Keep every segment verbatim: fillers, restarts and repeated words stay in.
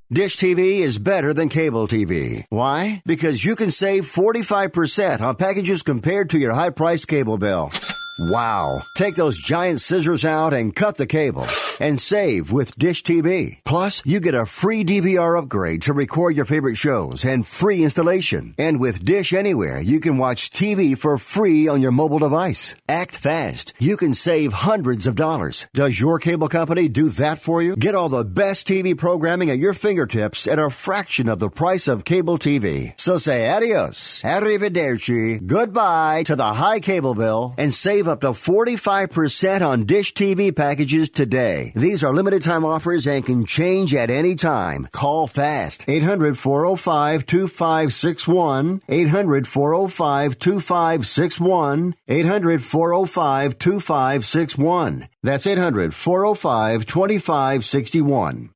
Dish T V is better than cable T V. Why? Because you can save forty-five percent on packages compared to your high-priced cable bill. Wow. Take those giant scissors out and cut the cable and save with Dish T V. Plus, you get a free D V R upgrade to record your favorite shows and free installation. And with Dish Anywhere, you can watch T V for free on your mobile device. Act fast. You can save hundreds of dollars. Does your cable company do that for you? Get all the best T V programming at your fingertips at a fraction of the price of cable T V. So say adios, arrivederci, goodbye to the high cable bill and save up to forty-five percent on Dish T V packages today. These are limited time offers and can change at any time. Call fast. eight hundred, four oh five, two five six one. eight hundred, four oh five, two five six one. eight hundred, four oh five, two five six one. That's eight hundred, four oh five, two five six one.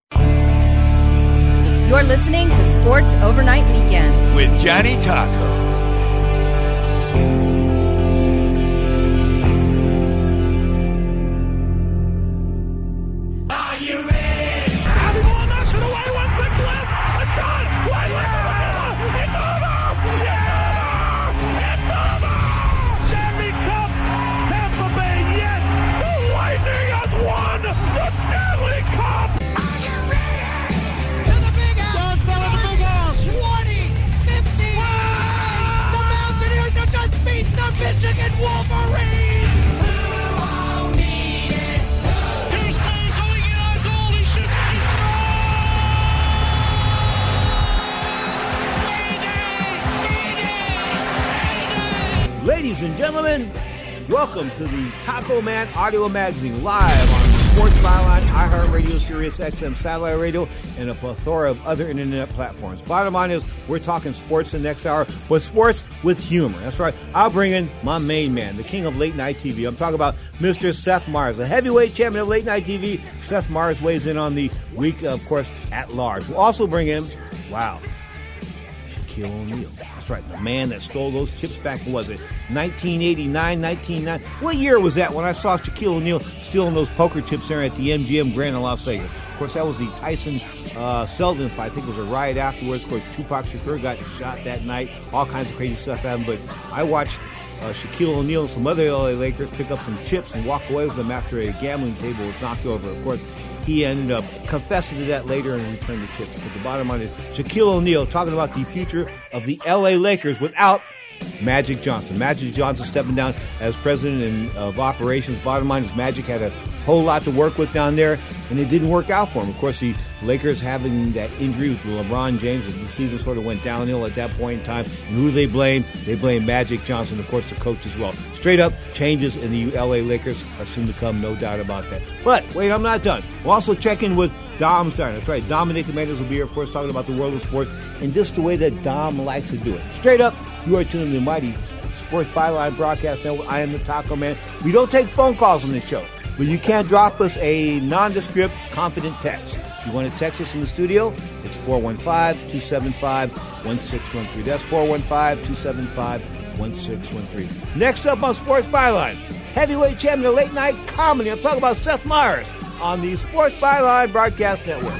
You're listening to Sports Overnight Weekend with Johnny Taco. Michigan Wolverines! Who all need it? Here's Cole going in on goal. He shoots. He throws! Ladies and gentlemen, welcome to the Taco Man Audio Magazine, live on Sports Byline, iHeartRadio, Sirius X M Satellite Radio, and a plethora of other internet platforms. Bottom line is, we're talking sports the next hour, but sports with humor. That's right. I'll bring in my main man, the king of late night T V. I'm talking about Mister Seth Meyers, the heavyweight champion of late night T V. Seth Meyers weighs in on the week, of course, at large. We'll also bring in, wow, Shaquille O'Neal. That's right, the man that stole those chips back, what was it, nineteen eighty-nine, nineteen ninety? What year was that when I saw Shaquille O'Neal stealing those poker chips there at the M G M Grand in Las Vegas? Of course, that was the Tyson uh, Seldon fight. I think it was a riot afterwards. Of course, Tupac Shakur got shot that night. All kinds of crazy stuff happened. But I watched uh, Shaquille O'Neal and some other L A Lakers pick up some chips and walk away with them after a gambling table was knocked over. Of course, he ended up confessing to that later and returned the chips. But the bottom line is Shaquille O'Neal talking about the future of the L A Lakers without Magic Johnson. Magic Johnson stepping down as president of operations. Bottom line is Magic had a whole lot to work with down there, and it didn't work out for him. Of course, the Lakers having that injury with LeBron James, and the season sort of went downhill at that point in time. And who do they blame? They blame Magic Johnson, of course, the coach as well. Straight up, changes in the L A Lakers are soon to come, no doubt about that. But wait, I'm not done. We'll also check in with Dom Steiner. That's right, Dominic Jimenez will be here, of course, talking about the world of sports and just the way that Dom likes to do it. Straight up, you are tuning to the mighty Sports Byline Broadcast Network. I am the Taco Man. We don't take phone calls on this show, but you can drop us a nondescript, confident text. If you want to text us in the studio, it's four one five, two seven five, one six one three. That's four one five, two seven five, one six one three. Next up on Sports Byline, heavyweight champion of late night comedy. I'm talking about Seth Meyers on the Sports Byline Broadcast Network.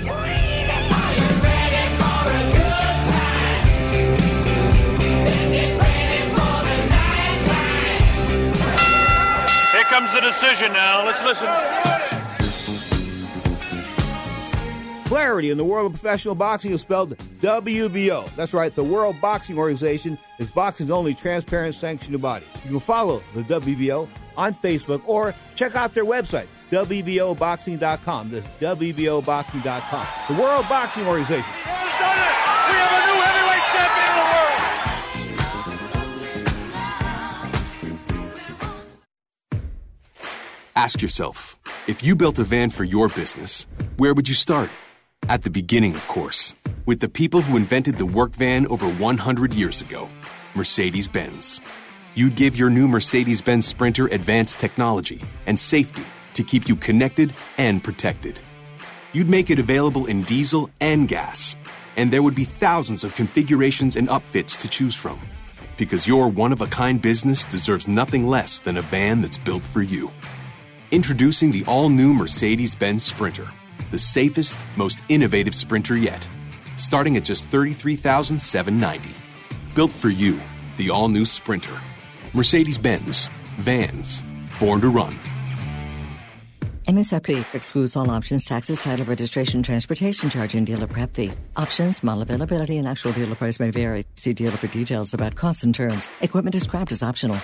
Comes the decision now. Let's listen. Clarity in the world of professional boxing is spelled W B O. That's right. The World Boxing Organization is boxing's only transparent sanctioned body. You can follow the W B O on Facebook or check out their website, W B O boxing dot com. That's W B O boxing dot com. The World Boxing Organization. We've done it. We have a new heavyweight champion of the world. Ask yourself, if you built a van for your business, where would you start? At the beginning, of course, with the people who invented the work van over one hundred years ago, Mercedes-Benz. You'd give your new Mercedes-Benz Sprinter advanced technology and safety to keep you connected and protected. You'd make it available in diesel and gas, and there would be thousands of configurations and upfits to choose from. Because your one-of-a-kind business deserves nothing less than a van that's built for you. Introducing the all-new Mercedes-Benz Sprinter. the safest, most innovative Sprinter yet, starting at just thirty-three thousand seven hundred ninety dollars. Built for you, the all-new Sprinter. Mercedes-Benz. Vans. Born to run. M S R P excludes all options, taxes, title, registration, transportation charge, and dealer prep fee. Options, model availability, and actual dealer price may vary. See dealer for details about costs and terms. Equipment described as optional.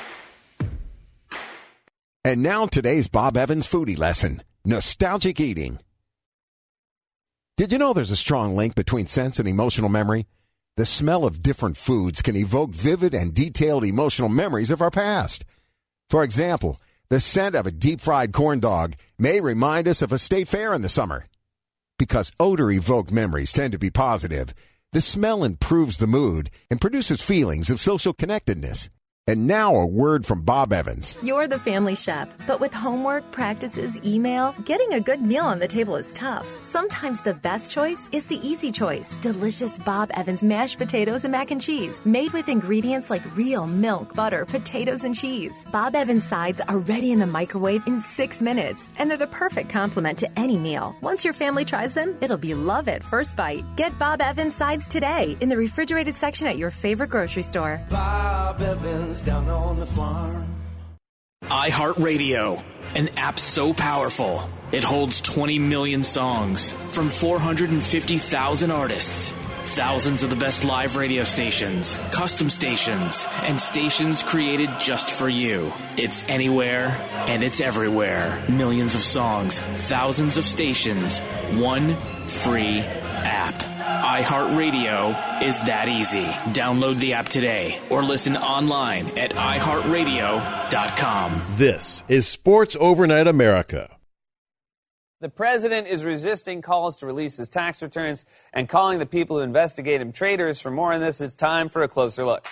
And now today's Bob Evans foodie lesson, nostalgic eating. Did you know there's a strong link between sense and emotional memory? The smell of different foods can evoke vivid and detailed emotional memories of our past. For example, the scent of a deep-fried corn dog may remind us of a state fair in the summer. Because odor-evoked memories tend to be positive, the smell improves the mood and produces feelings of social connectedness. And now a word from Bob Evans. You're the family chef, but with homework, practices, email, getting a good meal on the table is tough. Sometimes the best choice is the easy choice. Delicious Bob Evans mashed potatoes and mac and cheese, made with ingredients like real milk, butter, potatoes, and cheese. Bob Evans sides are ready in the microwave in six minutes, and they're the perfect complement to any meal. Once your family tries them, it'll be love at first bite. Get Bob Evans sides today in the refrigerated section at your favorite grocery store. Bob Evans. Down on the farm. iHeartRadio, an app so powerful it holds twenty million songs from four hundred fifty thousand artists, thousands of the best live radio stations, custom stations, and stations created just for you. It's anywhere and it's everywhere. Millions of songs, thousands of stations, one free app. iHeartRadio is that easy. Download the app today or listen online at i heart radio dot com. This is Sports Overnight America. The president is resisting calls to release his tax returns and calling the people who investigate him traitors. For more on this, it's time for a closer look.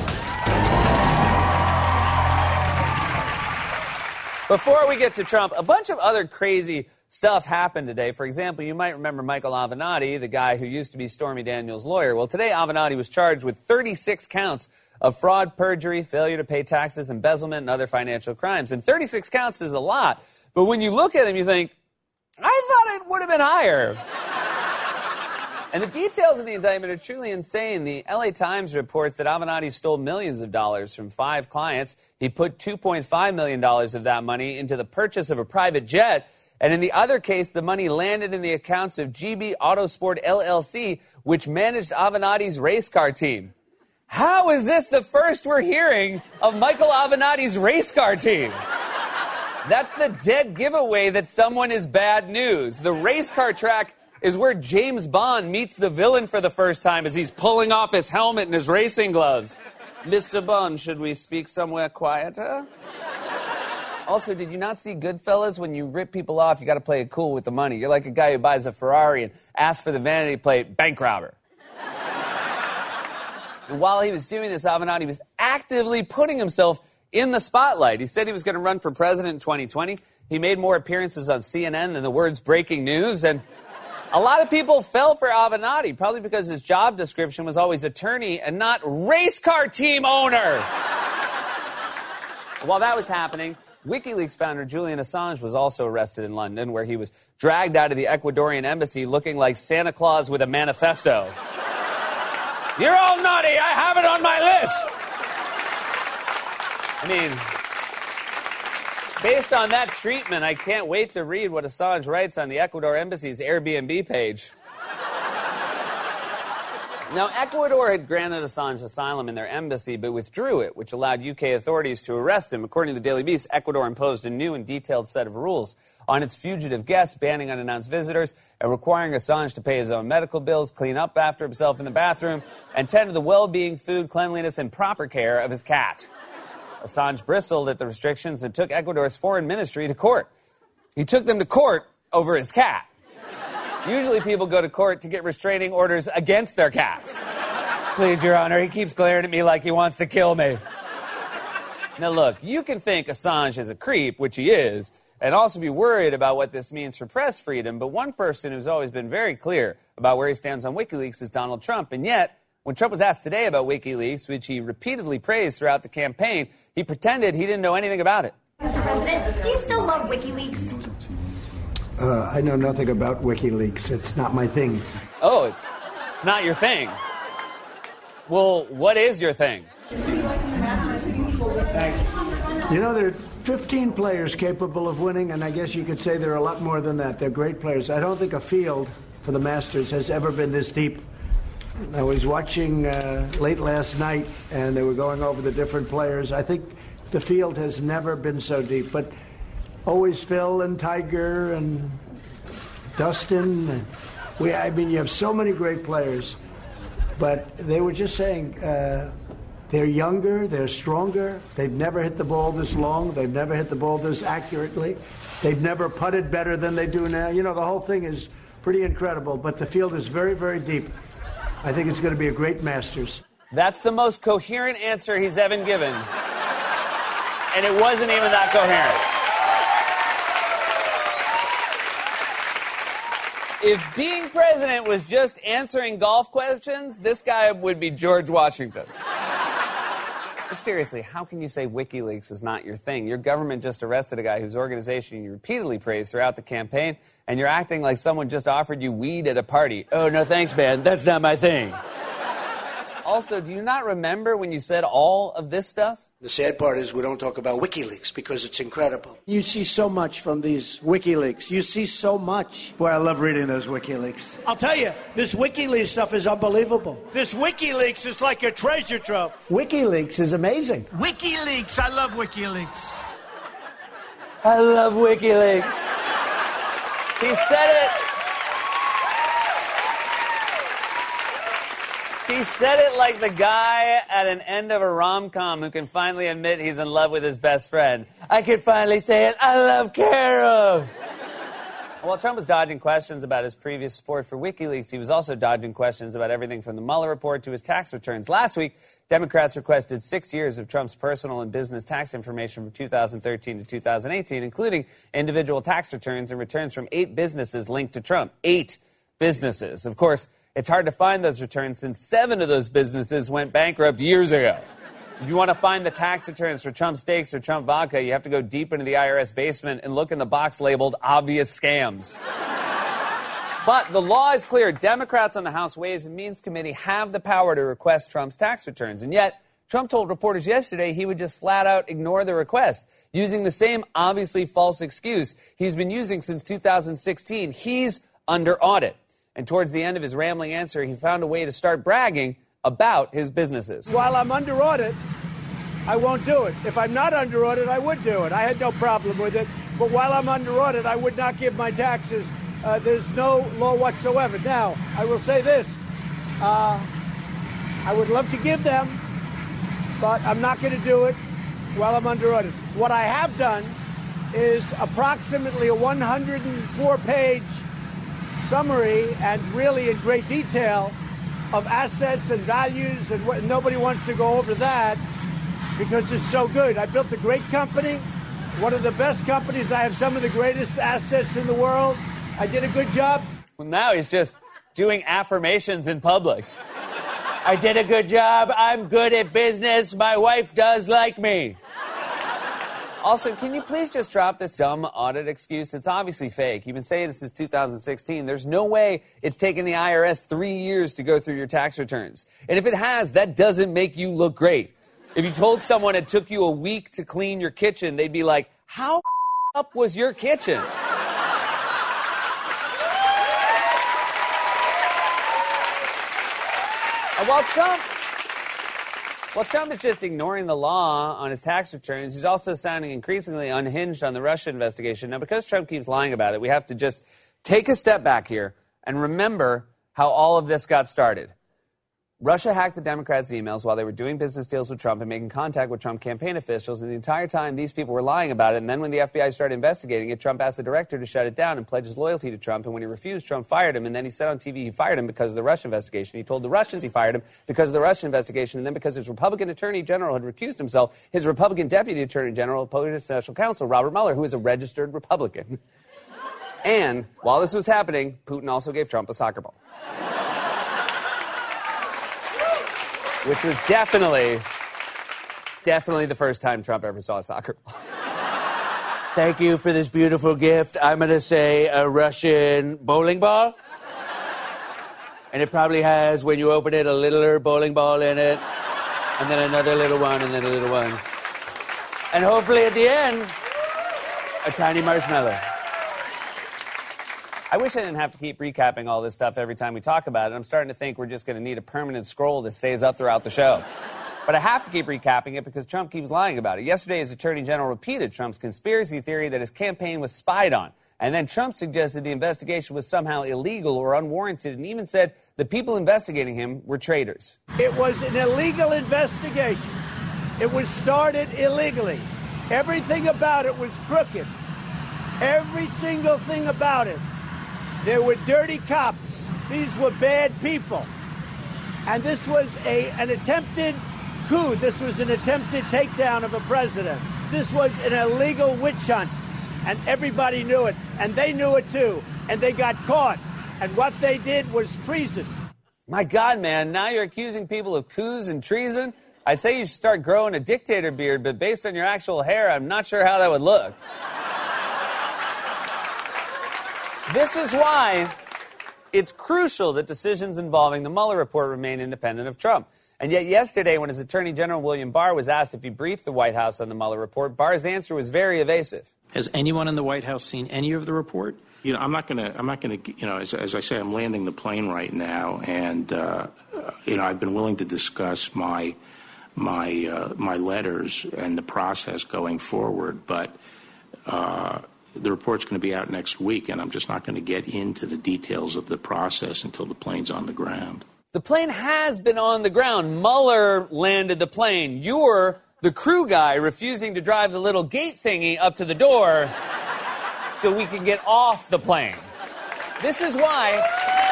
Before we get to Trump, a bunch of other crazy stuff happened today. For example, you might remember Michael Avenatti, the guy who used to be Stormy Daniels' lawyer. Well, today Avenatti was charged with thirty-six counts of fraud, perjury, failure to pay taxes, embezzlement, and other financial crimes. And thirty-six counts is a lot. But when you look at him, you think, I thought it would have been higher. And the details of the indictment are truly insane. The L A Times reports that Avenatti stole millions of dollars from five clients. He put two point five million dollars of that money into the purchase of a private jet. And in the other case, the money landed in the accounts of G B Autosport L L C, which managed Avenatti's race car team. How is this the first we're hearing of Michael Avenatti's race car team? That's the dead giveaway that someone is bad news. The race car track is where James Bond meets the villain for the first time as he's pulling off his helmet and his racing gloves. Mister Bond, should we speak somewhere quieter? Also, did you not see Goodfellas? When you rip people off, you got to play it cool with the money. You're like a guy who buys a Ferrari and asks for the vanity plate, bank robber. And while he was doing this, Avenatti was actively putting himself in the spotlight. He said he was going to run for president in twenty twenty. He made more appearances on C N N than the words breaking news, and a lot of people fell for Avenatti, probably because his job description was always attorney and not race car team owner. While that was happening, WikiLeaks founder Julian Assange was also arrested in London, where he was dragged out of the Ecuadorian embassy looking like Santa Claus with a manifesto. You're all naughty. I have it on my list. I mean, based on that treatment, I can't wait to read what Assange writes on the Ecuador embassy's Airbnb page. Now, Ecuador had granted Assange asylum in their embassy, but withdrew it, which allowed U K authorities to arrest him. According to the Daily Beast, Ecuador imposed a new and detailed set of rules on its fugitive guests, banning unannounced visitors and requiring Assange to pay his own medical bills, clean up after himself in the bathroom, and tend to the well-being, food, cleanliness, and proper care of his cat. Assange bristled at the restrictions and took Ecuador's foreign ministry to court. He took them to court over his cat. Usually people go to court to get restraining orders against their cats. Please, Your Honor, he keeps glaring at me like he wants to kill me. Now, look, you can think Assange is a creep, which he is, and also be worried about what this means for press freedom, but one person who's always been very clear about where he stands on WikiLeaks is Donald Trump. And yet, when Trump was asked today about WikiLeaks, which he repeatedly praised throughout the campaign, he pretended he didn't know anything about it. Mister President, do you still love WikiLeaks? Uh, I know nothing about WikiLeaks. It's not my thing. Oh, it's, it's not your thing. Well, what is your thing? You know, there are fifteen players capable of winning, and I guess you could say there are a lot more than that. They're great players. I don't think a field for the Masters has ever been this deep. I was watching uh, late last night, and they were going over the different players. I think the field has never been so deep, but always Phil and Tiger and Dustin. And we, I mean, you have so many great players, but they were just saying uh, they're younger, they're stronger, they've never hit the ball this long, they've never hit the ball this accurately, they've never putted better than they do now. You know, the whole thing is pretty incredible, but the field is very, very deep. I think it's going to be a great Masters. That's the most coherent answer he's ever given. And it wasn't even that coherent. If being president was just answering golf questions, this guy would be George Washington. But seriously, how can you say WikiLeaks is not your thing? Your government just arrested a guy whose organization you repeatedly praised throughout the campaign, and you're acting like someone just offered you weed at a party. Oh, no thanks, man. That's not my thing. Also, do you not remember when you said all of this stuff? The sad part is we don't talk about WikiLeaks because it's incredible. You see so much from these WikiLeaks. You see so much. Boy, I love reading those WikiLeaks. I'll tell you, this WikiLeaks stuff is unbelievable. This WikiLeaks is like a treasure trove. WikiLeaks is amazing. WikiLeaks, I love WikiLeaks. I love WikiLeaks. He said it. He said it like the guy at an end of a rom-com who can finally admit he's in love with his best friend. I can finally say it. I love Carol. While Trump was dodging questions about his previous support for WikiLeaks, he was also dodging questions about everything from the Mueller report to his tax returns. Last week, Democrats requested six years of Trump's personal and business tax information from two thousand thirteen to two thousand eighteen, including individual tax returns and returns from eight businesses linked to Trump. Eight businesses. Of course, it's hard to find those returns since seven of those businesses went bankrupt years ago. If you want to find the tax returns for Trump steaks or Trump vodka, you have to go deep into the I R S basement and look in the box labeled obvious scams. But the law is clear. Democrats on the House Ways and Means Committee have the power to request Trump's tax returns. And yet, Trump told reporters yesterday he would just flat out ignore the request, using the same obviously false excuse he's been using since two thousand sixteen. He's under audit. And towards the end of his rambling answer, he found a way to start bragging about his businesses. While I'm under audit, I won't do it. If I'm not under audit, I would do it. I had no problem with it. But while I'm under audit, I would not give my taxes. Uh, there's no law whatsoever. Now, I will say this. Uh, I would love to give them, but I'm not going to do it while I'm under audit. What I have done is approximately a one hundred four page summary and really in great detail of assets and values, and what, nobody wants to go over that because it's so good. I built a great company, one of the best companies. I have some of the greatest assets in the world. I did a good job. Well, now he's just doing affirmations in public. I did a good job. I'm good at business. My wife does like me. Also, can you please just drop this dumb audit excuse? It's obviously fake. You've been saying this since two thousand sixteen. There's no way it's taken the I R S three years to go through your tax returns. And if it has, that doesn't make you look great. If you told someone it took you a week to clean your kitchen, they'd be like, how up was your kitchen? And while Trump... Well, Trump is just ignoring the law on his tax returns. He's also sounding increasingly unhinged on the Russia investigation. Now, because Trump keeps lying about it, we have to just take a step back here and remember how all of this got started. Russia hacked the Democrats' emails while they were doing business deals with Trump and making contact with Trump campaign officials. And the entire time, these people were lying about it. And then when the F B I started investigating it, Trump asked the director to shut it down and pledge his loyalty to Trump. And when he refused, Trump fired him. And then he said on T V he fired him because of the Russia investigation. He told the Russians he fired him because of the Russia investigation. And then because his Republican attorney general had recused himself, his Republican deputy attorney general appointed his special counsel, Robert Mueller, who is a registered Republican. And while this was happening, Putin also gave Trump a soccer ball. Which was definitely, definitely the first time Trump ever saw a soccer ball. Thank you for this beautiful gift. I'm going to say a Russian bowling ball. And it probably has, when you open it, a littler bowling ball in it. And then another little one, and then a little one. And hopefully at the end, a tiny marshmallow. I wish I didn't have to keep recapping all this stuff every time we talk about it. I'm starting to think we're just going to need a permanent scroll that stays up throughout the show. But I have to keep recapping it because Trump keeps lying about it. Yesterday, his attorney general repeated Trump's conspiracy theory that his campaign was spied on. And then Trump suggested the investigation was somehow illegal or unwarranted, and even said the people investigating him were traitors. It was an illegal investigation. It was started illegally. Everything about it was crooked. Every single thing about it. There were dirty cops. These were bad people. And this was a, an attempted coup. This was an attempted takedown of a president. This was an illegal witch hunt. And everybody knew it. And they knew it too. And they got caught. And what they did was treason. My God, man, now you're accusing people of coups and treason? I'd say you should start growing a dictator beard, but based on your actual hair, I'm not sure how that would look. This is why it's crucial that decisions involving the Mueller report remain independent of Trump. And yet yesterday, when his Attorney General William Barr was asked if he briefed the White House on the Mueller report, Barr's answer was very evasive. Has anyone in the White House seen any of the report? You know, I'm not going to, I'm not going to, you know, as, as I say, I'm landing the plane right now. And, uh, you know, I've been willing to discuss my, my, uh, my letters and the process going forward. But, uh, the report's going to be out next week, and I'm just not going to get into the details of the process until the plane's on the ground. The plane has been on the ground. Mueller landed the plane. You're the crew guy refusing to drive the little gate thingy up to the door so we can get off the plane. This is why...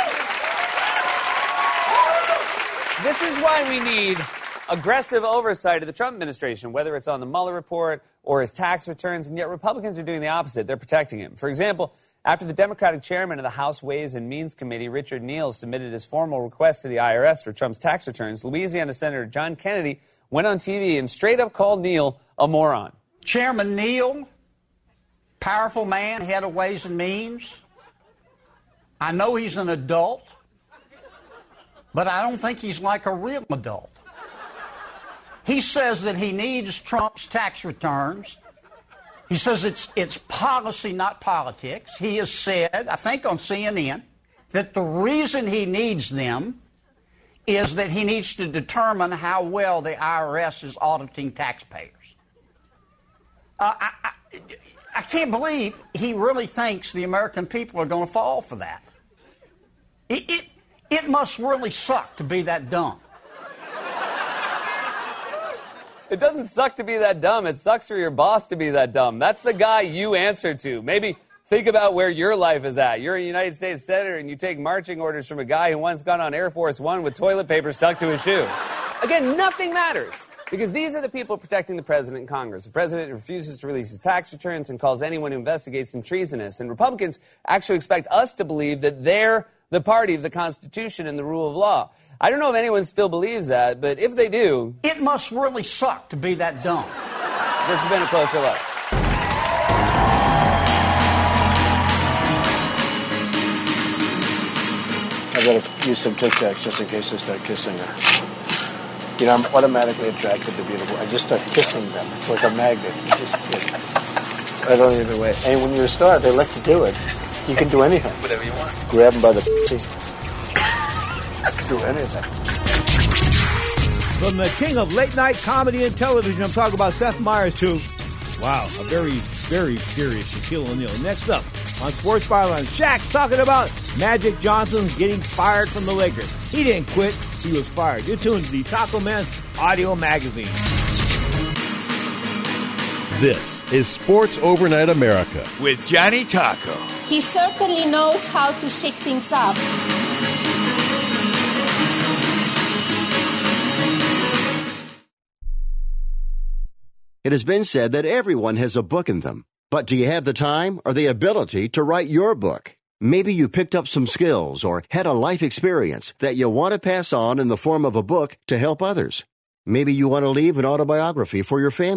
This is why we need aggressive oversight of the Trump administration, whether it's on the Mueller report or his tax returns, and yet Republicans are doing the opposite. They're protecting him. For example, after the Democratic chairman of the House Ways and Means Committee, Richard Neal, submitted his formal request to the I R S for Trump's tax returns, Louisiana Senator John Kennedy went on T V and straight up called Neal a moron. Chairman Neal, powerful man, head of Ways and Means. I know he's an adult, but I don't think he's like a real adult. He says that he needs Trump's tax returns. He says it's it's policy, not politics. He has said, I think on C N N, that the reason he needs them is that he needs to determine how well the I R S is auditing taxpayers. Uh, I, I, I can't believe he really thinks the American people are going to fall for that. It, it, it must really suck to be that dumb. It doesn't suck to be that dumb. It sucks for your boss to be that dumb. That's the guy you answer to. Maybe think about where your life is at. You're a United States Senator and you take marching orders from a guy who once got on Air Force One with toilet paper stuck to his shoe. Again, nothing matters because these are the people protecting the president and Congress. The president refuses to release his tax returns and calls anyone who investigates him treasonous. And Republicans actually expect us to believe that they're the party of the Constitution and the rule of law. I don't know if anyone still believes that, but if they do... It must really suck to be that dumb. This has been a closer look. I gotta use some Tic Tacs just in case I start kissing her. You know, I'm automatically attracted to beautiful. I just start kissing them. It's like a magnet. You just, I don't even wait. And when you're a star, they let you do it. You can do anything. Whatever you want. Grab them by the pussy. I can do anything. From the king of late-night comedy and television, I'm talking about Seth Meyers, too. Wow, a very, very serious Shaquille O'Neal. Next up, on Sports Byline, Shaq's talking about Magic Johnson getting fired from the Lakers. He didn't quit, he was fired. You're tuned to the Taco Man Audio Magazine. This is Sports Overnight America with Johnny Taco. He certainly knows how to shake things up. It has been said that everyone has a book in them. But do you have the time or the ability to write your book? Maybe you picked up some skills or had a life experience that you want to pass on in the form of a book to help others. Maybe you want to leave an autobiography for your family.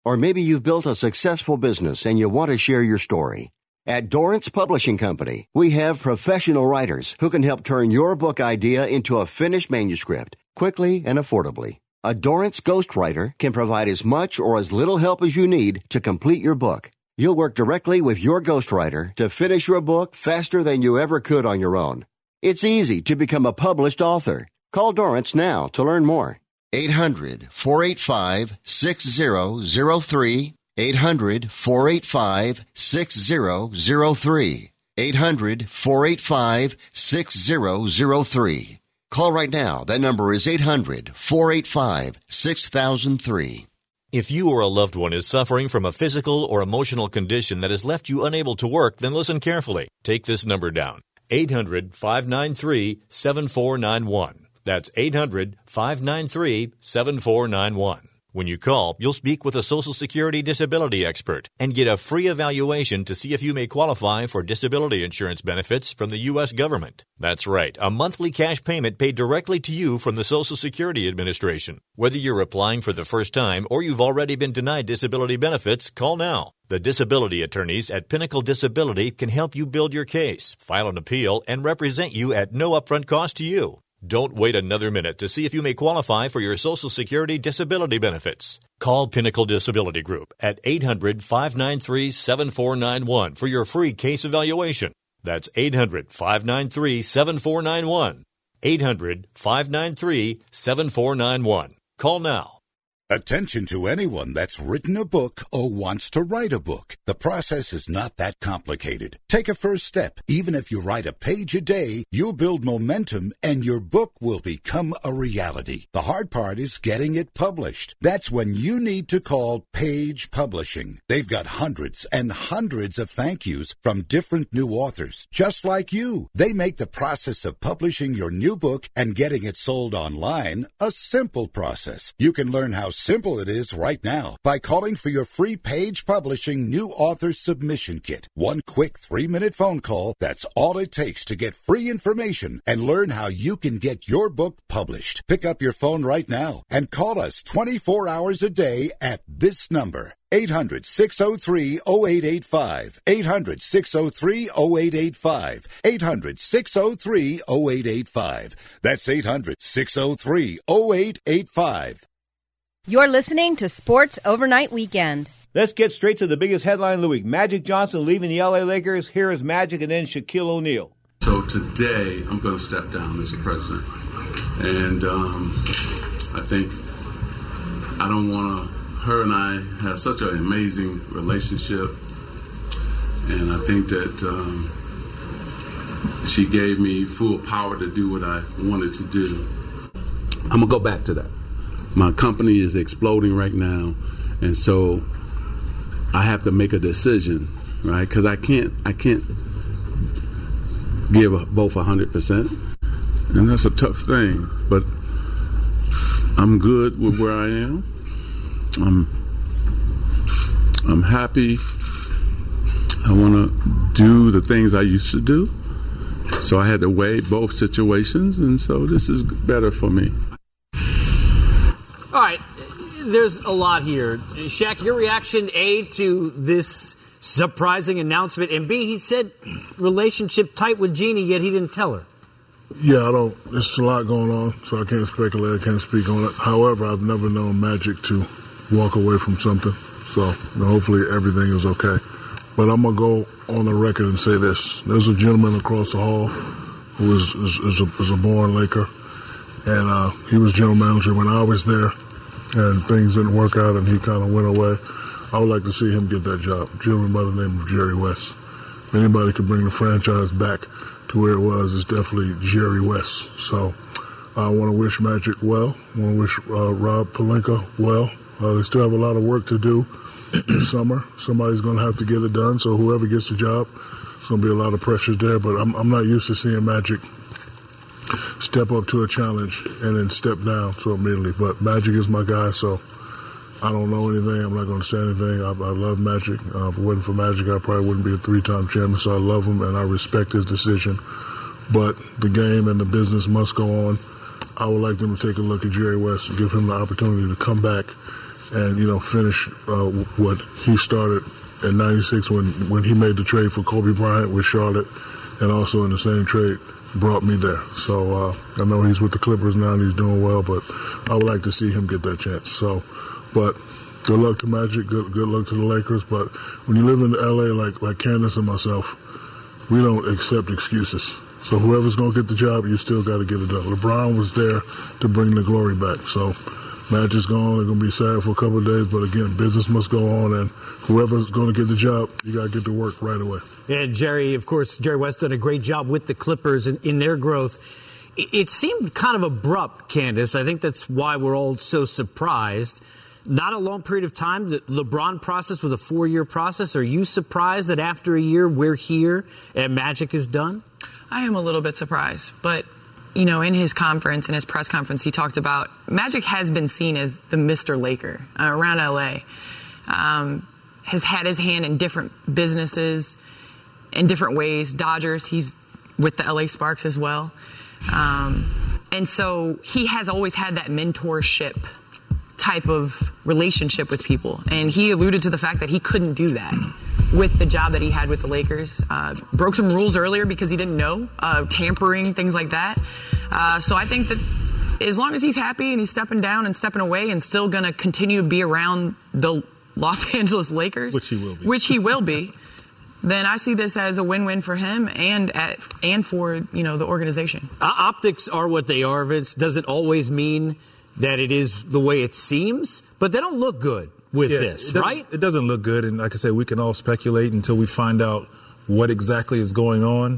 Or maybe you've built a successful business and you want to share your story. At Dorrance Publishing Company, we have professional writers who can help turn your book idea into a finished manuscript quickly and affordably. A Dorrance ghostwriter can provide as much or as little help as you need to complete your book. You'll work directly with your ghostwriter to finish your book faster than you ever could on your own. It's easy to become a published author. Call Dorrance now to learn more. eight hundred, four eight five, six zero zero three. eight hundred, four eight five, six zero zero three. eight hundred, four eight five, six zero zero three. Call right now. That number is eight hundred, four eight five, six thousand three. If you or a loved one is suffering from a physical or emotional condition that has left you unable to work, then listen carefully. Take this number down. eight hundred, five nine three, seven four nine one. That's eight hundred, five nine three, seven four nine one. When you call, you'll speak with a Social Security disability expert and get a free evaluation to see if you may qualify for disability insurance benefits from the U S government. That's right, a monthly cash payment paid directly to you from the Social Security Administration. Whether you're applying for the first time or you've already been denied disability benefits, call now. The disability attorneys at Pinnacle Disability can help you build your case, file an appeal, and represent you at no upfront cost to you. Don't wait another minute to see if you may qualify for your Social Security disability benefits. Call Pinnacle Disability Group at eight hundred, five nine three, seven four nine one for your free case evaluation. That's eight hundred, five nine three, seven four nine one. eight hundred, five nine three, seven four nine one. Call now. Attention to anyone that's written a book or wants to write a book. The process is not that complicated. Take a first step. Even if you write a page a day, you'll build momentum and your book will become a reality. The hard part is getting it published. That's when you need to call Page Publishing. They've got hundreds and hundreds of thank yous from different new authors, just like you. They make the process of publishing your new book and getting it sold online a simple process. You can learn how simple it is right now by calling for your free Page Publishing New Author Submission Kit. One quick three-minute phone call, that's all it takes to get free information and learn how you can get your book published. Pick up your phone right now and call us twenty-four hours a day at this number. eight hundred, six oh three, oh eight eight five. eight hundred, six oh three, oh eight eight five. eight hundred, six oh three, oh eight eight five. That's eight hundred, six oh three, oh eight eight five. You're listening to Sports Overnight Weekend. Let's get straight to the biggest headline of the week. Magic Johnson leaving the L A Lakers. Here is Magic and then Shaquille O'Neal. So today I'm going to step down as the president. And um, I think I don't want to, her and I have such an amazing relationship. And I think that um, she gave me full power to do what I wanted to do. I'm going to go back to that. My company is exploding right now, and so I have to make a decision, right? Because I can't, I can't give both one hundred percent, and that's a tough thing. But I'm good with where I am. I'm, I'm happy. I want to do the things I used to do. So I had to weigh both situations, and so this is better for me. All right, there's a lot here. Shaq, your reaction, A, to this surprising announcement, and B, he said relationship tight with Jeannie, yet he didn't tell her. Yeah, I don't, there's a lot going on, so I can't speculate, I can't speak on it. However, I've never known Magic to walk away from something, so you know, hopefully everything is okay. But I'm going to go on the record and say this. There's a gentleman across the hall who is, is, is, a, is a born Laker. And uh, he was general manager when I was there, and things didn't work out, and he kind of went away. I would like to see him get that job. A gentleman by the name of Jerry West. If anybody could bring the franchise back to where it was, it's definitely Jerry West. So I want to wish Magic well. I want to wish uh, Rob Pelinka well. Uh, they still have a lot of work to do this summer. Somebody's going to have to get it done, so whoever gets the job, there's going to be a lot of pressure there. But I'm, I'm not used to seeing Magic step up to a challenge and then step down so immediately. But Magic is my guy, so I don't know anything. I'm not going to say anything. I, I love Magic. Uh, if it wasn't for Magic, I probably wouldn't be a three-time champion, so I love him and I respect his decision. But the game and the business must go on. I would like them to take a look at Jerry West and give him the opportunity to come back and, you know, finish uh, what he started in ninety-six when, when he made the trade for Kobe Bryant with Charlotte, and also in the same trade brought me there. So uh, I know he's with the Clippers now and he's doing well, but I would like to see him get that chance. So, but good luck to Magic, good, good luck to the Lakers. But when you live in L A like, like Candace and myself, we don't accept excuses. So whoever's going to get the job, you still got to get it done. LeBron was there to bring the glory back. So Magic's gone. They're going to be sad for a couple of days. But, again, business must go on. And whoever's going to get the job, you got to get to work right away. And Jerry, of course, Jerry West done a great job with the Clippers in, in their growth. It, it seemed kind of abrupt, Candace. I think that's why we're all so surprised. Not a long period of time. The LeBron process was a four-year process. Are you surprised that after a year we're here and Magic is done? I am a little bit surprised, but, you know, in his conference, in his press conference, he talked about Magic has been seen as the Mister Laker uh, around L A. Um, has had his hand in different businesses in different ways. Dodgers, he's with the L A Sparks as well. Um, and so he has always had that mentorship type of relationship with people. And he alluded to the fact that he couldn't do that with the job that he had with the Lakers. Uh, broke some rules earlier because he didn't know, uh, tampering, things like that. Uh, so I think that as long as he's happy and he's stepping down and stepping away and still going to continue to be around the Los Angeles Lakers, which he will be, which he will be, then I see this as a win-win for him and at, and for, you know, the organization. Uh, optics are what they are, Vince. Doesn't always mean that it is the way it seems, but they don't look good with yeah, this, it right? It doesn't look good, and like I said, we can all speculate until we find out what exactly is going on.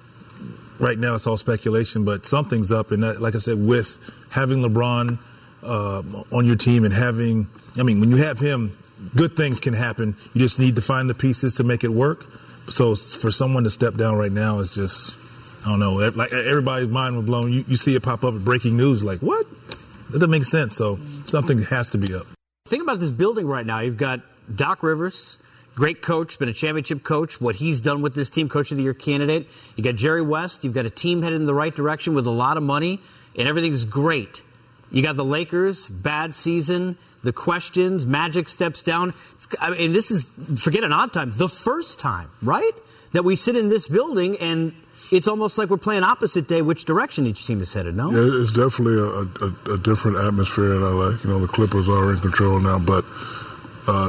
Right now, it's all speculation, but something's up, and that, like I said, with having LeBron uh, on your team and having, I mean, when you have him, good things can happen. You just need to find the pieces to make it work. So for someone to step down right now is just, I don't know, like everybody's mind was blown. You, you see it pop up at breaking news, like, what? That doesn't make sense. So something has to be up. Think about this building right now. You've got Doc Rivers, great coach, been a championship coach, what he's done with this team, Coach of the Year candidate. You got Jerry West. You've got a team headed in the right direction with a lot of money, and everything's great. You got the Lakers, bad season, the questions, Magic steps down. I mean, this is, forget an odd time, the first time, right, that we sit in this building and it's almost like we're playing opposite day which direction each team is headed, no? Yeah, it's definitely a, a, a different atmosphere in L A. You know, the Clippers are in control now, but uh,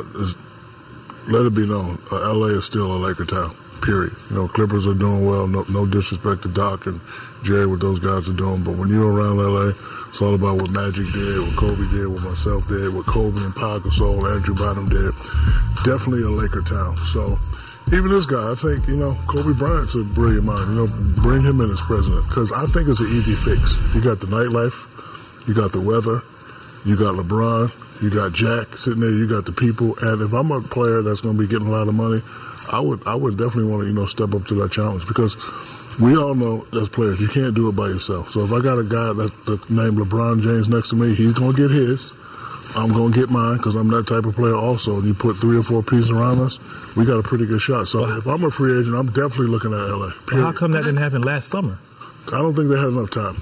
let it be known, uh, L A is still a Laker town, period. You know, Clippers are doing well, no, no disrespect to Doc and Jerry, what those guys are doing, but when you're around L A, it's all about what Magic did, what Kobe did, what myself did, what Kobe and Pau Gasol, Andrew Bynum did. Definitely a Laker town. So even this guy, I think, you know, Kobe Bryant's a brilliant mind. You know, bring him in as president because I think it's an easy fix. You got the nightlife, you got the weather, you got LeBron, you got Jack sitting there, you got the people. And if I'm a player that's going to be getting a lot of money, I would I would definitely want to, you know, step up to that challenge because we all know as players you can't do it by yourself. So if I got a guy that's, that's named LeBron James next to me, he's going to get his. I'm going to get mine because I'm that type of player also. And you put three or four pieces around us, we got a pretty good shot. So if I'm a free agent, I'm definitely looking at L A. Well, how come that didn't happen last summer? I don't think they had enough time.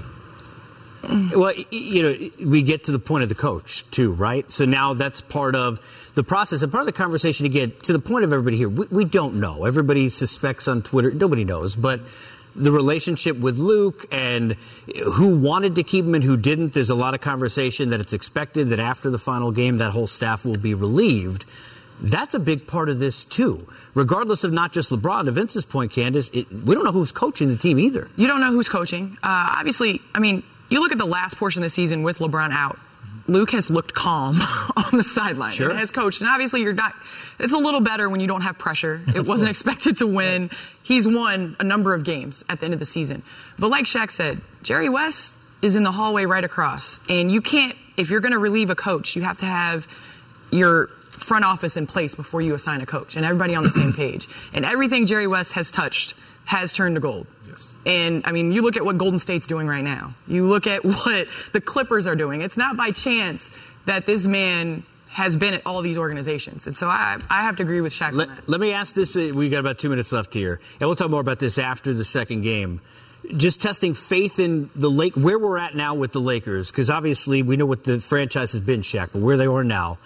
Well, you know, we get to the point of the coach, too, right? So now that's part of the process. And part of the conversation, again, to the point of everybody here, we, we don't know. Everybody suspects on Twitter. Nobody knows. But the relationship with Luke and who wanted to keep him and who didn't, there's a lot of conversation that it's expected that after the final game, that whole staff will be relieved. That's a big part of this, too. Regardless of not just LeBron, to Vince's point, Candace, it, we don't know who's coaching the team either. You don't know who's coaching. Uh, obviously, I mean, you look at the last portion of the season with LeBron out. Luke has looked calm on the sideline sure. and has coached. And obviously, you're not. It's a little better when you don't have pressure. It wasn't expected to win. He's won a number of games at the end of the season. But like Shaq said, Jerry West is in the hallway right across. And you can't, if you're going to relieve a coach, you have to have your front office in place before you assign a coach and everybody on the same page. And everything Jerry West has touched has turned to gold. And, I mean, you look at what Golden State's doing right now. You look at what the Clippers are doing. It's not by chance that this man has been at all these organizations. And so I I have to agree with Shaq let, on that. Let me ask this. We've got about two minutes left here. And we'll talk more about this after the second game. Just testing faith in the Lake, where we're at now with the Lakers, because obviously we know what the franchise has been, Shaq, but where they are now.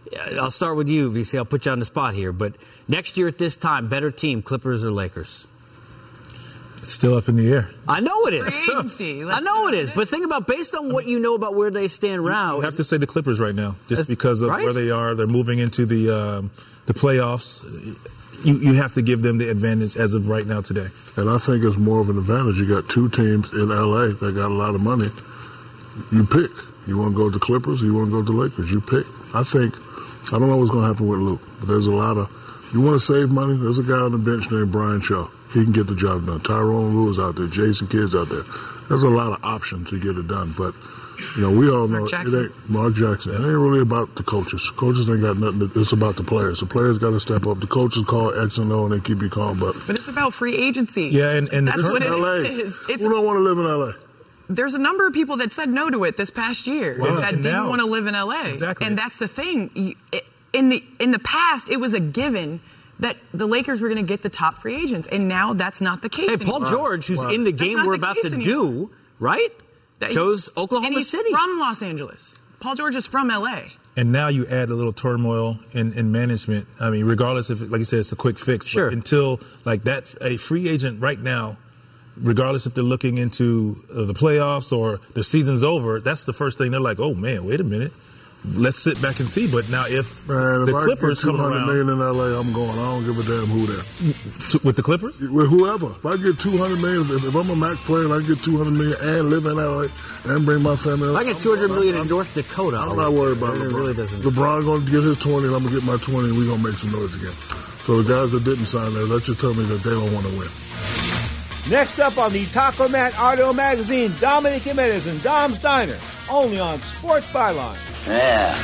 I'll start with you, V C. I'll put you on the spot here. But next year at this time, better team, Clippers or Lakers? It's still up in the air. I know it is. Free agency. I know it is. But think about, based on what you know about where they stand now. You have to say the Clippers right now, just That's, because of right? where they are. They're moving into the um, the playoffs. You, you have to give them the advantage as of right now today. And I think it's more of an advantage. You got two teams in L A that got a lot of money. You pick. You want to go to the Clippers or you want to go to the Lakers? You pick. I think, I don't know what's going to happen with Luke, but there's a lot of, you want to save money? There's a guy on the bench named Brian Shaw. He can get the job done. Tyrone Lue is out there. Jason Kidd's out there. There's a lot of options to get it done. But, you know, we all know Mark it ain't Mark Jackson. It ain't really about the coaches. Coaches ain't got nothing. To, it's about the players. The players got to step up. The coaches call X and O and they keep you calm. But, but it's about free agency. Yeah, and, and that's what it L A. is. It's, Who don't want to live in L A? There's a number of people that said no to it this past year Wow. that And didn't now- want to live in L A. Exactly. And that's the thing. You- In the in the past, it was a given that the Lakers were going to get the top free agents, and now that's not the case. Hey, Paul anymore. George, who's Wow. in the That's game not we're the about case to anymore. do, right? That- Chose Oklahoma and he's City. from Los Angeles. Paul George is from L A. And now you add a little turmoil in, in management. I mean, regardless if, like you said, it's a quick fix. Sure. But until, like that, a free agent right now, regardless if they're looking into uh, the playoffs or their season's over, that's the first thing they're like, oh, man, wait a minute. Let's sit back and see. But now if Man, if the I Clippers get two come hundred around million in L A, I'm going. I don't give a damn who there. to, with the Clippers, With whoever. If I get two hundred million, if, if I'm a Mac player and I get two hundred million and live in L A and bring my family, If I get two hundred million in North Dakota, I'm not worried about it LeBron. really doesn't. LeBron going to get his twenty, and I'm going to get my twenty, and we're going to make some noise again. So the guys that didn't sign there, let's just tell me that they don't want to win. Next up on the Taco Man Audio Magazine, Dominic Jimenez and Dom's Diner, only on Sports Byline. Yeah.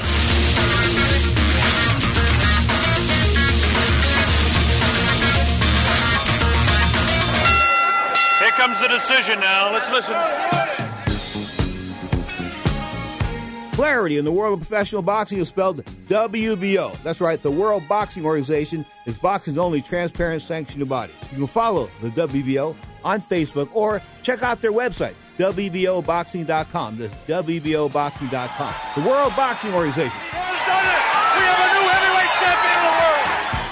Here comes the decision now. Let's listen. Clarity in the world of professional boxing is spelled W B O. That's right, the World Boxing Organization is boxing's only transparent sanctioned body. You can follow the W B O on Facebook or check out their website, W B O boxing dot com. That's W B O boxing dot com. The World Boxing Organization. Who's done it? We have a new heavyweight champion of the world.